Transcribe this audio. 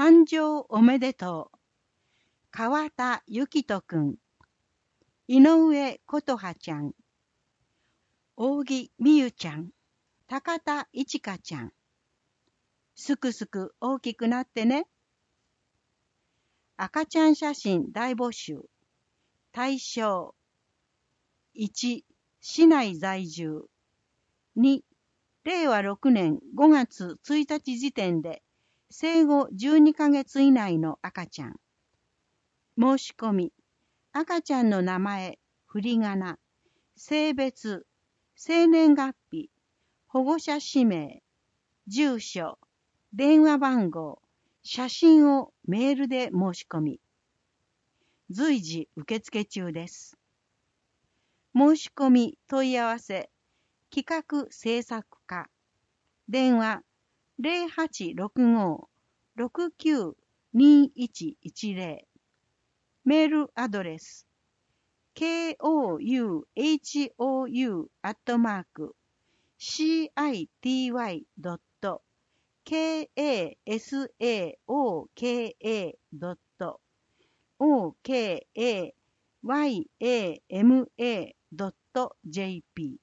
誕生おめでとう。川田ゆきとくん、井上琴葉ちゃん、扇美優ちゃん、高田いちかちゃん。すくすく大きくなってね。赤ちゃん写真大募集。対象1、市内在住。2、令和6年5月1日時点で生後12ヶ月以内の赤ちゃん。申し込み、赤ちゃんの名前、振り仮名、性別、生年月日、保護者氏名、住所、電話番号、写真をメールで申し込み。随時受付中です。申し込み問い合わせ、企画制作課、電話 0865-692110、メールアドレス kouyu@city.kasaoka.okayama.jp